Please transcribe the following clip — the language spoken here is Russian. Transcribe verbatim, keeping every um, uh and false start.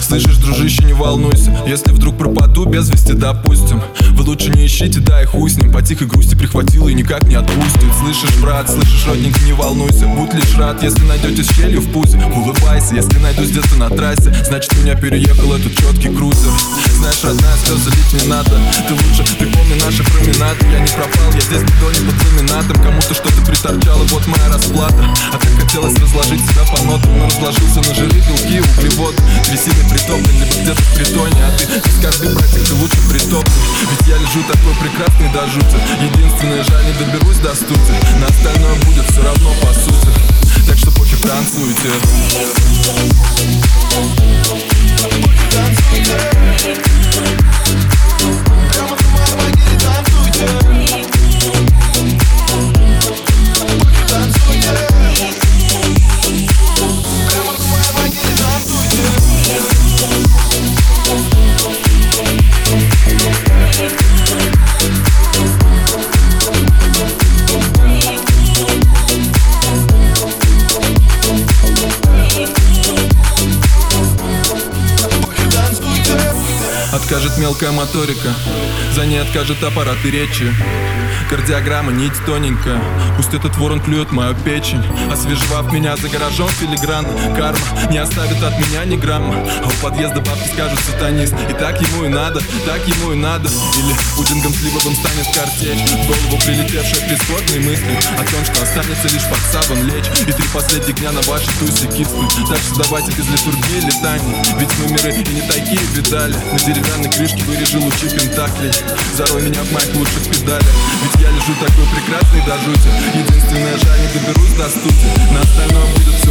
Слышишь, дружище, не волнуйся, если вдруг пропаду без вести, допустим. Вы лучше не ищите, да и хуй с ним. По тихой грусти прихватила и никак не отпустит. Слышишь, брат, слышишь, родненький, не волнуйся. Будь лишь рад, если найдете щелью в пузе. Улыбайся, если найду с детства на трассе, значит, меня переехал этот четкий крузер. Знаешь, родная, слезы лить не надо. Ты лучше припомни наши променады. Я не пропал, я здесь никто не под ламинатом. Кому-то что-то приторчало, вот моя расплата. А так хотелось разложить себя по нотам, но разложился на жиры, белки, углеводы. Трясины притоплены, либо где-то в притоне. А ты не скорби, братик, ты лучше притопни. Ведь я лежу такой прекрасный до жути. Единственное, жаль, не доберусь до студии. На остальное будет все равно по сути. Так что похер, танцуйте. Откажет мелкая моторика, за ней откажет аппараты речи. Кардиограмма, нить тоненькая, пусть этот ворон клюет мою печень. Освежевав меня за гаражом филигран, карма не оставит от меня ни грамма. А у подъезда бабки скажут сатанист. И так ему и надо, так ему и надо. Или пудингом сливовым станет картечь. В голову прилетевшие прискорбные мысли о том, что останется лишь под сабом лечь. И три последних дня на вашей тусе киснуть. Так что давайте без литургии летаний. Ведь мы миры и не такие видали. На деревянной крышке вырежу лучи пентаклей. Зарой меня в моих лучших педалях. Ведь я лежу такой прекрасный до жути. Единственное, жаль, не доберусь до стути. На остальное будет все